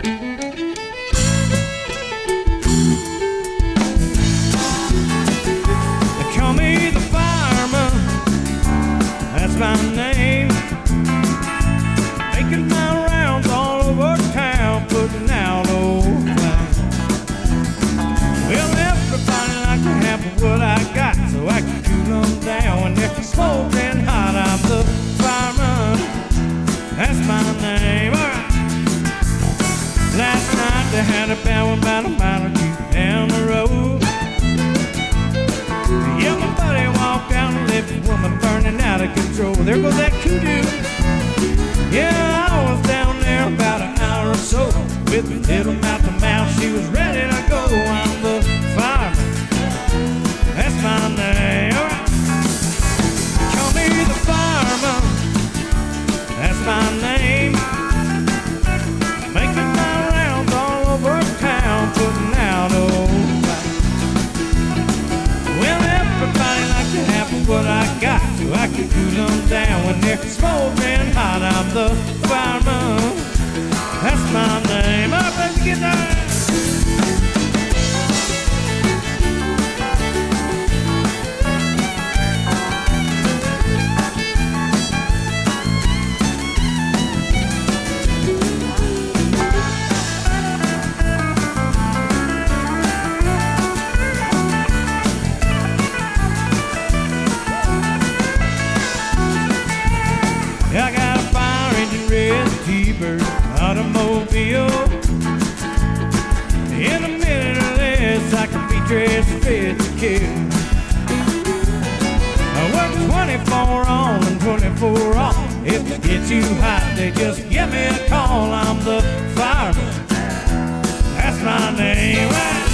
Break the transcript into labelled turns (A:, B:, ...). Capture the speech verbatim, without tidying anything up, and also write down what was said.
A: They call me the fireman, that's my name. Making my rounds all over town, putting out old flames. Well, everybody like to have what I got, so I can cool them down when they're smoking hot. I'm the fireman, that's my name. All right. Last night they had a bad one about a mile or two down the road. Yeah, my buddy walked down and left a woman burning out of control. There goes that kudu. Yeah, I was down there about an hour or so with a little mouth to mouth. She was ready to go. I'm the fireman, that's my name. All right. Call me the fireman, that's my name. Making my rounds all over town, putting out old fires. Well, everybody like to have what I got, so I can cool them down when they're smoking hot. I'm the fireman, that's my name. Up, let's get down. I got a fire engine, red T-bird, automobile. In a minute or less, I can be dressed fit to kill. I work twenty-four on and twenty-four off. If it gets too hot, they just give me a call. I'm the fireman, that's my name. Right?